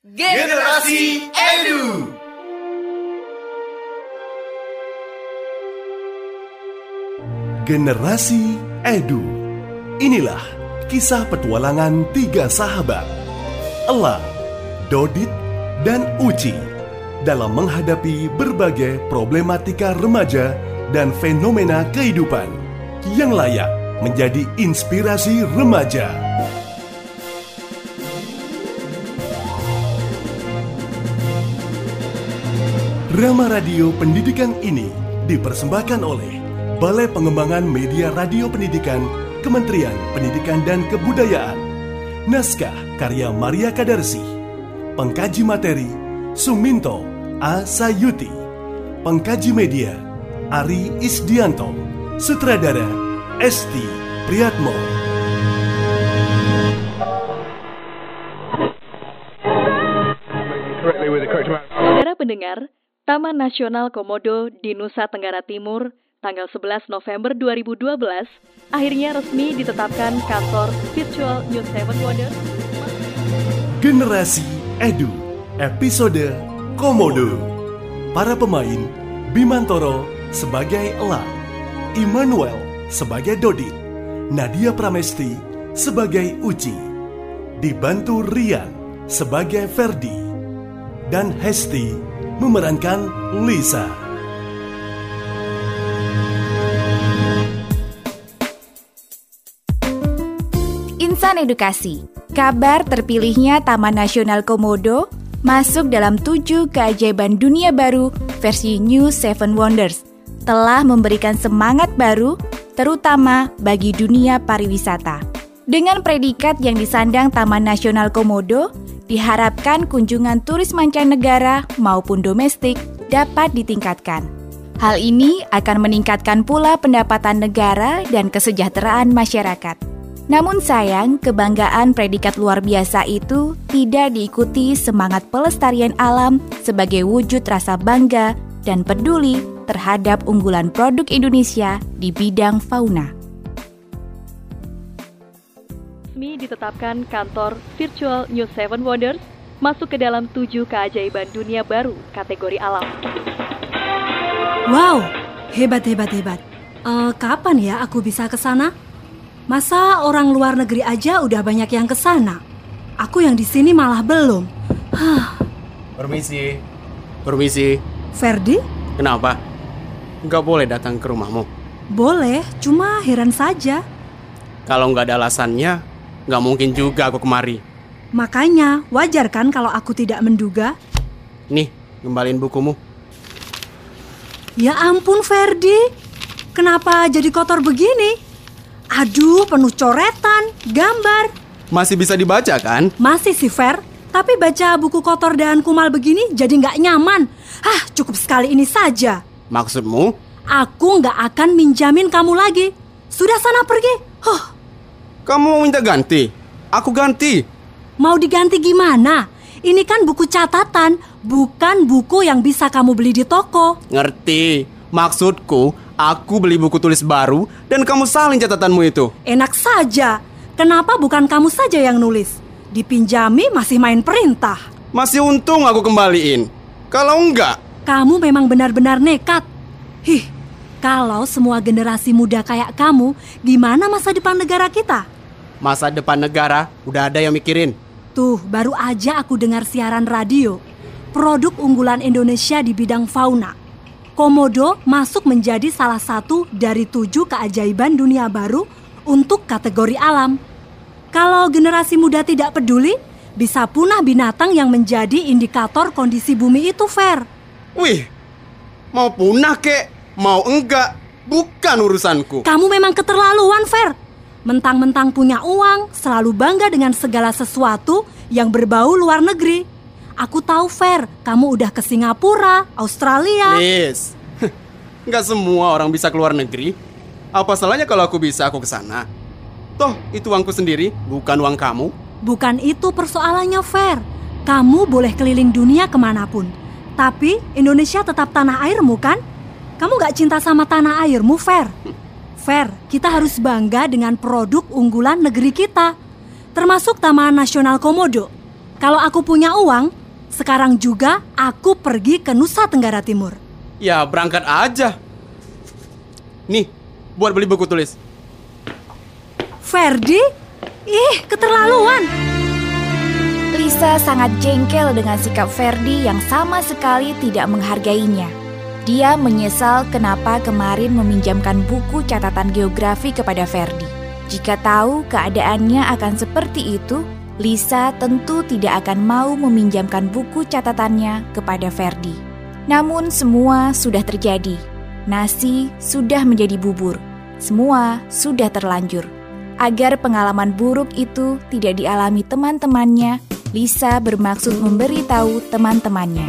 Generasi Edu. Generasi Edu. Inilah kisah petualangan tiga sahabat, Elang, Dodit, dan Uci, dalam menghadapi berbagai problematika remaja dan fenomena kehidupan yang layak menjadi inspirasi remaja. Rama Radio Pendidikan ini dipersembahkan oleh Balai Pengembangan Media Radio Pendidikan, Kementerian Pendidikan dan Kebudayaan. Naskah karya Maria Kadarsi. Pengkaji materi Suminto A. Sayuti. Pengkaji media Ari Isdianto. Sutradara Esti Priyatmo. Saudara pendengar, Taman Nasional Komodo di Nusa Tenggara Timur tanggal 11 November 2012 akhirnya resmi ditetapkan kantor virtual New Seven Wonders. Generasi Edu, episode Komodo. Para pemain: Bimantoro sebagai Elang, Immanuel sebagai Dodit, Nadia Pramesti sebagai Uci, dibantu Rian sebagai Ferdi, dan Hesti memerankan Lisa. Insan Edukasi. Kabar terpilihnya Taman Nasional Komodo masuk dalam 7 keajaiban dunia baru versi New Seven Wonders telah memberikan semangat baru terutama bagi dunia pariwisata. Dengan predikat yang disandang Taman Nasional Komodo, diharapkan kunjungan turis mancanegara maupun domestik dapat ditingkatkan. Hal ini akan meningkatkan pula pendapatan negara dan kesejahteraan masyarakat. Namun sayang, kebanggaan predikat luar biasa itu tidak diikuti semangat pelestarian alam sebagai wujud rasa bangga dan peduli terhadap unggulan produk Indonesia di bidang fauna. Resmi ditetapkan kantor virtual New Seven Wonders masuk ke dalam 7 keajaiban dunia baru kategori alam. Wow, hebat. Kapan ya aku bisa ke sana? Masa orang luar negeri aja udah banyak yang ke sana? Aku yang di sini malah belum. Permisi. Ferdi? Kenapa? Nggak boleh datang ke rumahmu? Boleh, cuma heran saja. Kalau nggak ada alasannya, nggak mungkin juga aku kemari. Makanya, wajar kan kalau aku tidak menduga? Nih, kembaliin bukumu. Ya ampun Ferdi, kenapa jadi kotor begini? Aduh, penuh coretan, gambar. Masih bisa dibaca kan? Masih sih Fer, tapi baca buku kotor dan kumal begini jadi nggak nyaman. Cukup sekali ini saja. Maksudmu? Aku nggak akan minjamin kamu lagi. Sudah sana pergi. Kamu mau minta ganti? Aku ganti. Mau diganti gimana? Ini kan buku catatan, bukan buku yang bisa kamu beli di toko. Ngerti. Maksudku, aku beli buku tulis baru dan kamu salin catatanmu itu. Enak saja. Kenapa bukan kamu saja yang nulis? Dipinjami masih main perintah. Masih untung aku kembaliin. Kalau enggak, kamu memang benar-benar nekat. Kalau semua generasi muda kayak kamu, gimana masa depan negara kita? Masa depan negara udah ada yang mikirin. Tuh, baru aja aku dengar siaran radio. Produk unggulan Indonesia di bidang fauna. Komodo masuk menjadi salah satu dari 7 keajaiban dunia baru untuk kategori alam. Kalau generasi muda tidak peduli, bisa punah binatang yang menjadi indikator kondisi bumi itu, Fer. Wih, mau punah kek, mau enggak, bukan urusanku. Kamu memang keterlaluan, Fer. Mentang-mentang punya uang, selalu bangga dengan segala sesuatu yang berbau luar negeri. Aku tahu, Fer, kamu udah ke Singapura, Australia. Please, nggak semua orang bisa keluar negeri. Apa salahnya kalau aku bisa, aku ke sana? Toh, itu uangku sendiri, bukan uang kamu. Bukan itu persoalannya, Fer. Kamu boleh keliling dunia kemanapun. Tapi Indonesia tetap tanah airmu, kan? Kamu nggak cinta sama tanah airmu, Fer? Fer, kita harus bangga dengan produk unggulan negeri kita. Termasuk Taman Nasional Komodo. Kalau aku punya uang, sekarang juga aku pergi ke Nusa Tenggara Timur. Ya berangkat aja. Nih, buat beli buku tulis. Ferdi? Ih, keterlaluan. Lisa sangat jengkel dengan sikap Ferdi yang sama sekali tidak menghargainya. Dia menyesal kenapa kemarin meminjamkan buku catatan geografi kepada Ferdi. Jika tahu keadaannya akan seperti itu, Lisa tentu tidak akan mau meminjamkan buku catatannya kepada Ferdi. Namun semua sudah terjadi. Nasi sudah menjadi bubur. Semua sudah terlanjur. Agar pengalaman buruk itu tidak dialami teman-temannya, Lisa bermaksud memberitahu teman-temannya.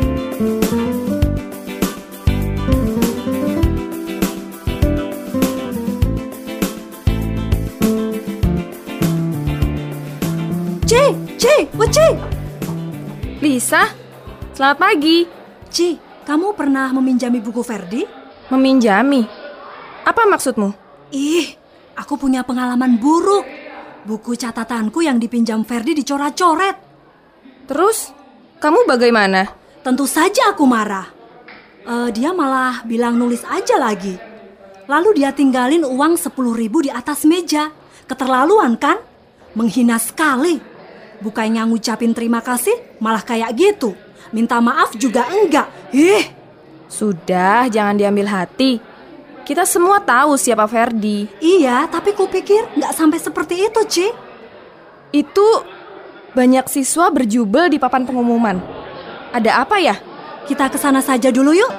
Uci! Lisa, selamat pagi. Ci, kamu pernah meminjami buku Ferdi? Meminjami? Apa maksudmu? Ih, aku punya pengalaman buruk. Buku catatanku yang dipinjam Ferdi dicoret-coret. Terus, kamu bagaimana? Tentu saja aku marah. Dia malah bilang nulis aja lagi. Lalu dia tinggalin uang 10.000 di atas meja. Keterlaluan kan? Menghina sekali. Bukannya ngucapin terima kasih, malah kayak gitu. Minta maaf juga enggak. Sudah, jangan diambil hati. Kita semua tahu siapa Ferdi. Iya, tapi kupikir nggak sampai seperti itu, Ci. Itu banyak siswa berjubel di papan pengumuman. Ada apa ya? Kita ke sana saja dulu yuk.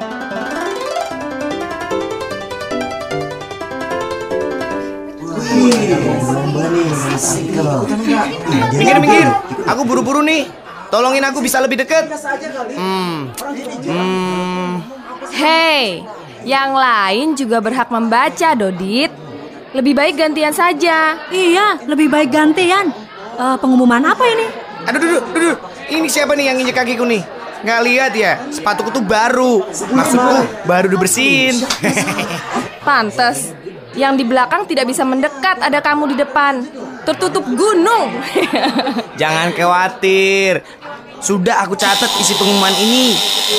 Minggir. Aku buru-buru nih. Tolongin aku bisa lebih dekat. Hei, yang lain juga berhak membaca, Dodit. Lebih baik gantian saja. Iya, lebih baik gantian. Pengumuman apa ini? Aduh, duduk. Ini siapa nih yang injek kakiku nih? Nggak lihat ya, sepatuku tuh baru. Maksudku baru dibersihin. Pantes. Yang di belakang tidak bisa mendekat, ada kamu di depan. Tertutup gunung. Jangan khawatir. Sudah aku catat isi pengumuman ini.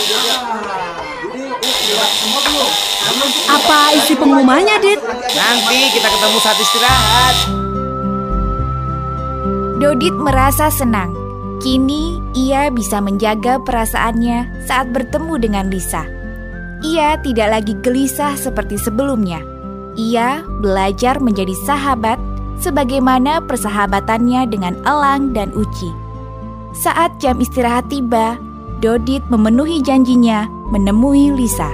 Apa isi pengumumannya, Dit? Nanti kita ketemu saat istirahat. Dodit merasa senang. Kini ia bisa menjaga perasaannya saat bertemu dengan Lisa. Ia tidak lagi gelisah seperti sebelumnya. Ia belajar menjadi sahabat sebagaimana persahabatannya dengan Elang dan Uci. Saat jam istirahat tiba, Dodit memenuhi janjinya menemui Lisa.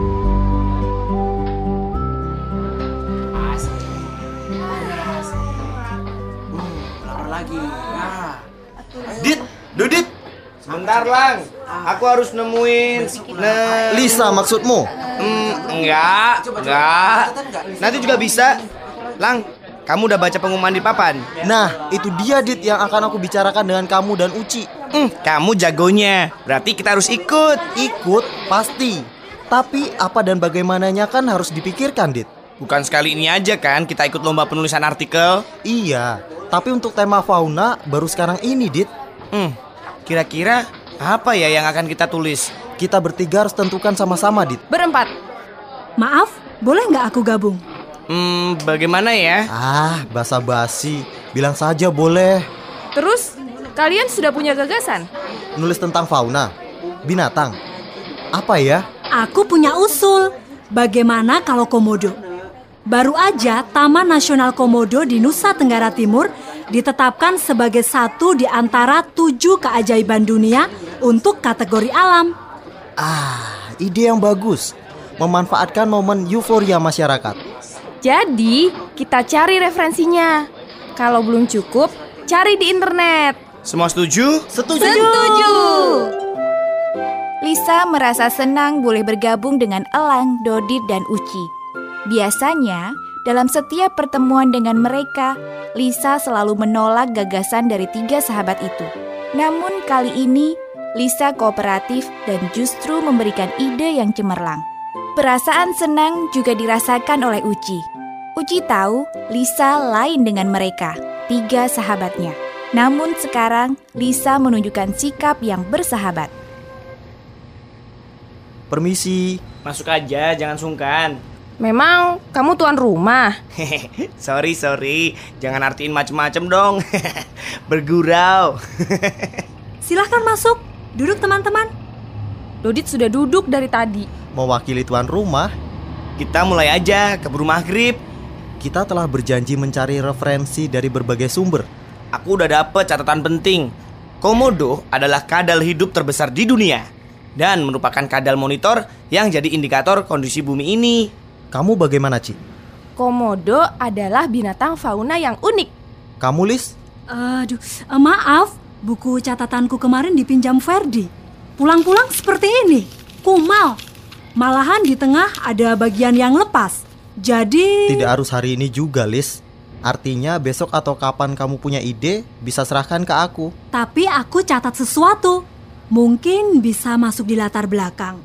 Dodit. Sebentar, Lang. Aku harus nemuin Lisa maksudmu? Enggak. Nanti juga bisa. Lang, kamu udah baca pengumuman di papan? Nah, itu dia Dit yang akan aku bicarakan dengan kamu dan Uci. Kamu jagonya. Berarti kita harus ikut. Ikut? Pasti. Tapi apa dan bagaimananya kan harus dipikirkan, Dit. Bukan sekali ini aja kan kita ikut lomba penulisan artikel? Iya, tapi untuk tema fauna baru sekarang ini, Dit. Kira-kira apa ya yang akan kita tulis? Kita bertiga harus tentukan sama-sama, Dit. Berempat. Maaf, boleh nggak aku gabung? Bagaimana ya? Basa-basi. Bilang saja boleh. Terus, kalian sudah punya gagasan? Nulis tentang fauna, binatang. Apa ya? Aku punya usul. Bagaimana kalau komodo? Baru aja Taman Nasional Komodo di Nusa Tenggara Timur ditetapkan sebagai satu di antara 7 keajaiban dunia untuk kategori alam. Ide yang bagus. Memanfaatkan momen euforia masyarakat. Jadi, kita cari referensinya. Kalau belum cukup, cari di internet. Semua setuju? Setuju. Lisa merasa senang boleh bergabung dengan Elang, Dodit, dan Uci. Biasanya, dalam setiap pertemuan dengan mereka, Lisa selalu menolak gagasan dari 3 sahabat itu. Namun kali ini, Lisa kooperatif dan justru memberikan ide yang cemerlang. Perasaan senang juga dirasakan oleh Uci. Uci tahu Lisa lain dengan mereka, 3 sahabatnya. Namun sekarang Lisa menunjukkan sikap yang bersahabat. Permisi. Masuk aja, jangan sungkan. Memang kamu tuan rumah? Sorry. Jangan artiin macem-macem dong. Bergurau. Silahkan masuk. Duduk teman-teman. Dodit sudah duduk dari tadi. Mewakili tuan rumah, Kita mulai aja, keburu maghrib. kita telah berjanji mencari referensi dari berbagai sumber. Aku udah dapet catatan penting. Komodo adalah kadal hidup terbesar di dunia dan merupakan kadal monitor yang jadi indikator kondisi bumi ini. Kamu bagaimana, Ci? Komodo adalah binatang fauna yang unik. Kamu, Lis? Maaf, buku catatanku kemarin dipinjam Ferdi. Pulang-pulang seperti ini, kumal. Malahan di tengah ada bagian yang lepas. Jadi... Tidak harus hari ini juga, Lis. Artinya besok atau kapan kamu punya ide, bisa serahkan ke aku. Tapi aku catat sesuatu. Mungkin bisa masuk di latar belakang.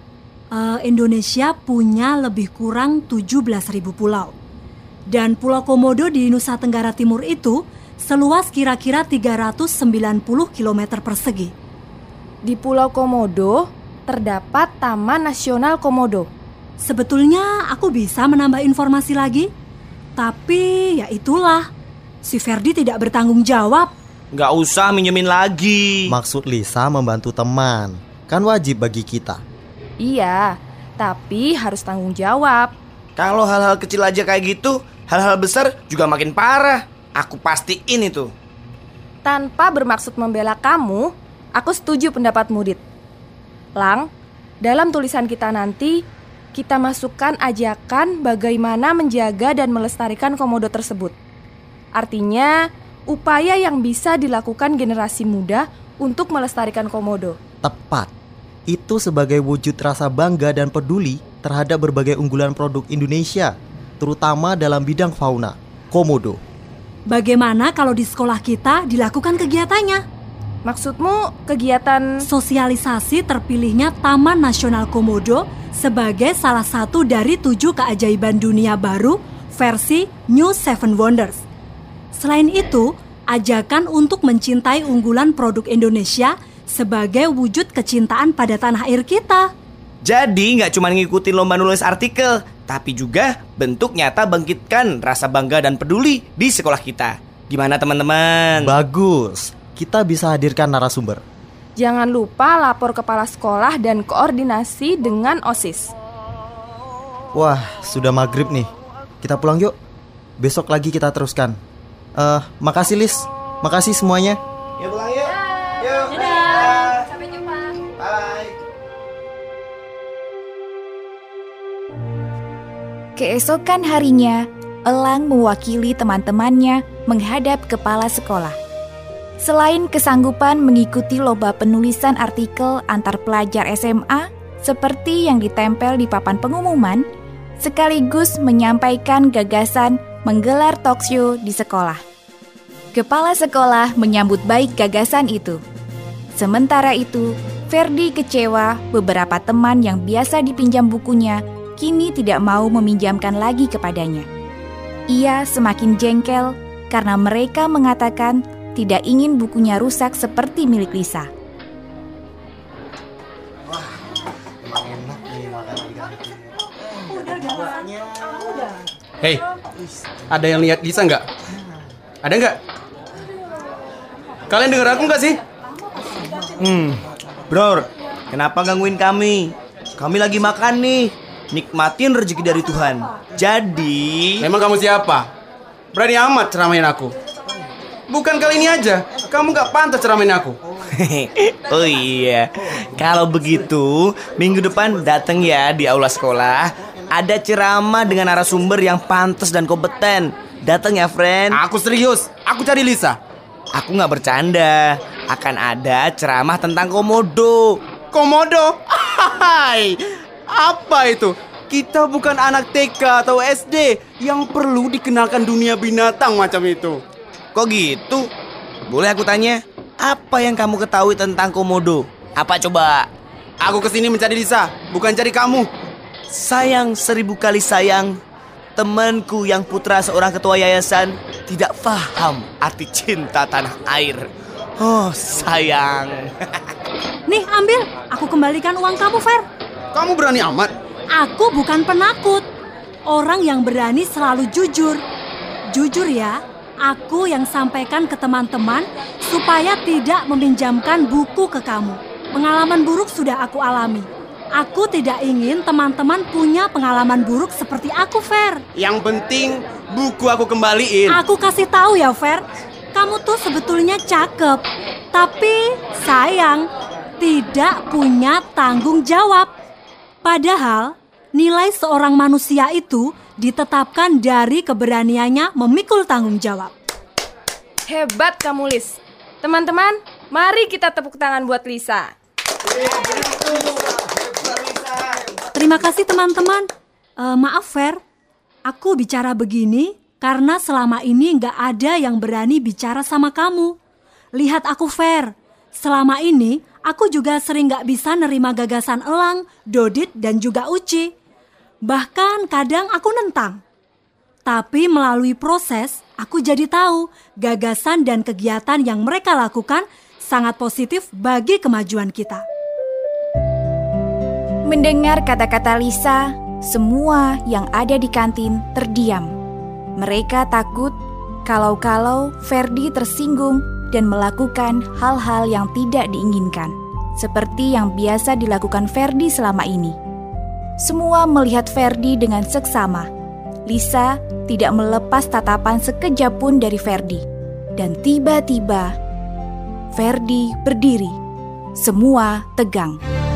Indonesia punya lebih kurang 17.000 pulau. Dan Pulau Komodo di Nusa Tenggara Timur itu seluas kira-kira 390 km persegi. Di Pulau Komodo terdapat Taman Nasional Komodo. Sebetulnya aku bisa menambah informasi lagi. Tapi ya itulah, si Ferdi tidak bertanggung jawab. Nggak usah minjemin lagi. Maksud Lisa membantu teman, kan wajib bagi kita. Iya, tapi harus tanggung jawab. Kalau hal-hal kecil aja kayak gitu, hal-hal besar juga makin parah. Aku pastiin itu. Tanpa bermaksud membela kamu, aku setuju pendapat Mudit. Lang, dalam tulisan kita nanti, kita masukkan ajakan bagaimana menjaga dan melestarikan komodo tersebut. Artinya, upaya yang bisa dilakukan generasi muda untuk melestarikan komodo. Tepat. Itu sebagai wujud rasa bangga dan peduli terhadap berbagai unggulan produk Indonesia, terutama dalam bidang fauna, komodo. Bagaimana kalau di sekolah kita dilakukan kegiatannya? Maksudmu kegiatan... Sosialisasi terpilihnya Taman Nasional Komodo sebagai salah satu dari 7 keajaiban dunia baru versi New Seven Wonders. Selain itu, ajakan untuk mencintai unggulan produk Indonesia sebagai wujud kecintaan pada tanah air kita. Jadi nggak cuma ngikutin lomba nulis artikel, tapi juga bentuk nyata bangkitkan rasa bangga dan peduli di sekolah kita. Gimana teman-teman? Bagus. Kita bisa hadirkan narasumber. Jangan lupa lapor kepala sekolah dan koordinasi dengan OSIS. Wah, sudah maghrib nih. Kita pulang yuk. Besok lagi kita teruskan. Makasih Lis. Makasih semuanya. Ya pulang yuk. Yuk. Dadah. Sampai jumpa. Bye. Keesokan harinya, Elang mewakili teman-temannya menghadap kepala sekolah. Selain kesanggupan mengikuti lomba penulisan artikel antar pelajar SMA seperti yang ditempel di papan pengumuman, sekaligus menyampaikan gagasan menggelar talkshow di sekolah. Kepala sekolah menyambut baik gagasan itu. Sementara itu, Ferdi kecewa beberapa teman yang biasa dipinjam bukunya kini tidak mau meminjamkan lagi kepadanya. Ia semakin jengkel karena mereka mengatakan tidak ingin bukunya rusak seperti milik Lisa. Wah, emang enak nih makan di kantin. Hei, ada yang lihat Lisa nggak? Ada nggak? Kalian dengar aku nggak sih? Bro, kenapa gangguin kami? Kami lagi makan nih. Nikmatin rezeki dari Tuhan. Jadi... Memang kamu siapa? Berani amat ceramahin aku. Bukan kali ini aja, kamu gak pantas ceramahin aku. Oh iya, kalau begitu minggu depan datang ya di aula sekolah. Ada ceramah dengan narasumber yang pantas dan kompeten. Datang ya friend. Aku serius, aku cari Lisa. Aku gak bercanda. Akan ada ceramah tentang komodo. Komodo? Hai, apa itu? Kita bukan anak TK atau SD yang perlu dikenalkan dunia binatang macam itu. Kok gitu? Boleh aku tanya, apa yang kamu ketahui tentang komodo? Apa coba? Aku kesini mencari Lisa, bukan cari kamu. Sayang 1000 kali sayang. temanku yang putra seorang ketua yayasan tidak paham arti cinta tanah air. Oh sayang. Nih ambil, aku kembalikan uang kamu, Fer. Kamu berani amat? Aku bukan penakut. Orang yang berani selalu jujur. Jujur ya, aku yang sampaikan ke teman-teman supaya tidak meminjamkan buku ke kamu. Pengalaman buruk sudah aku alami. Aku tidak ingin teman-teman punya pengalaman buruk seperti aku, Fer. Yang penting buku aku kembaliin. Aku kasih tahu ya, Fer. Kamu tuh sebetulnya cakep, tapi sayang, tidak punya tanggung jawab. Padahal nilai seorang manusia itu ditetapkan dari keberaniannya memikul tanggung jawab. Hebat kamu, Lis. Teman-teman, mari kita tepuk tangan buat Lisa. Terima kasih teman-teman. Maaf Fer, aku bicara begini karena selama ini nggak ada yang berani bicara sama kamu. Lihat aku Fer, selama ini aku juga sering nggak bisa nerima gagasan Elang, Dodit dan juga Uci. Bahkan kadang aku nentang. Tapi melalui proses, aku jadi tahu gagasan dan kegiatan yang mereka lakukan sangat positif bagi kemajuan kita. Mendengar kata-kata Lisa, semua yang ada di kantin terdiam. Mereka takut kalau-kalau Ferdi tersinggung dan melakukan hal-hal yang tidak diinginkan, seperti yang biasa dilakukan Ferdi selama ini. Semua melihat Ferdi dengan seksama. Lisa tidak melepas tatapan sekejap pun dari Ferdi. Dan tiba-tiba, Ferdi berdiri. Semua tegang.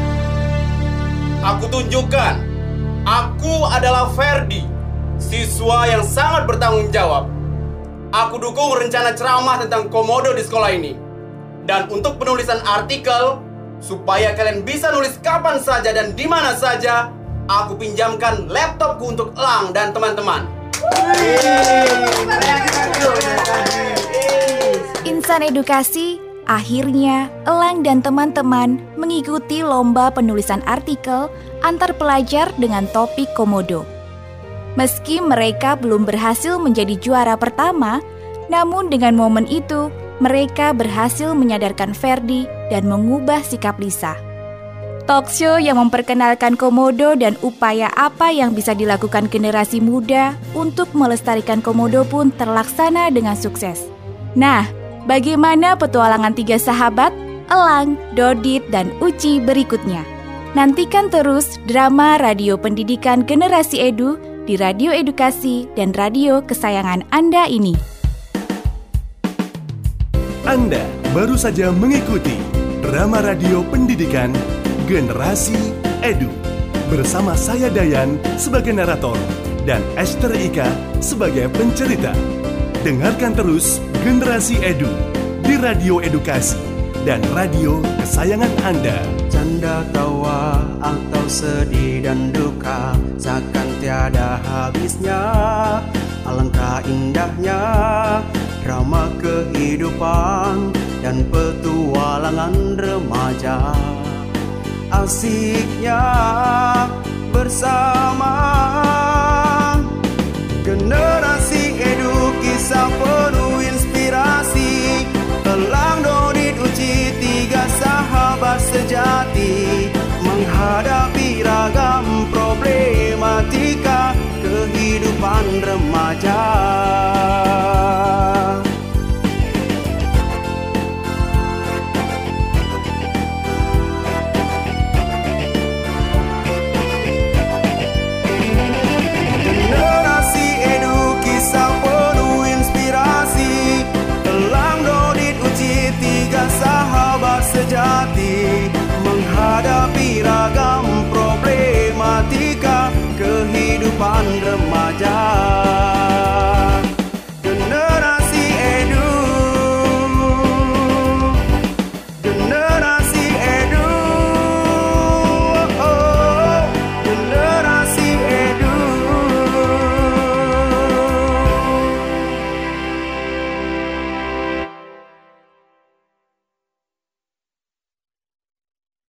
Aku tunjukkan, aku adalah Ferdi, siswa yang sangat bertanggung jawab. Aku dukung rencana ceramah tentang komodo di sekolah ini. Dan untuk penulisan artikel, supaya kalian bisa nulis kapan saja dan di mana saja, aku pinjamkan laptopku untuk Elang dan teman-teman. Insan edukasi, akhirnya Elang dan teman-teman mengikuti lomba penulisan artikel antar pelajar dengan topik komodo. Meski mereka belum berhasil menjadi juara pertama, namun dengan momen itu, mereka berhasil menyadarkan Ferdi dan mengubah sikap Lisa. Talkshow yang memperkenalkan komodo dan upaya apa yang bisa dilakukan generasi muda untuk melestarikan komodo pun terlaksana dengan sukses. Nah, bagaimana petualangan 3 sahabat, Elang, Dodit, dan Uci berikutnya? Nantikan terus drama Radio Pendidikan Generasi Edu di Radio Edukasi dan radio kesayangan Anda ini. Anda baru saja mengikuti drama Radio Pendidikan Generasi Edu bersama saya Dayan sebagai narator dan Esther Ika sebagai pencerita. Dengarkan terus Generasi Edu di Radio Edukasi dan radio kesayangan Anda. Canda tawa atau sedih dan duka seakan tiada habisnya. Alangkah indahnya drama kehidupan dan petualangan remaja. Asiknya bersama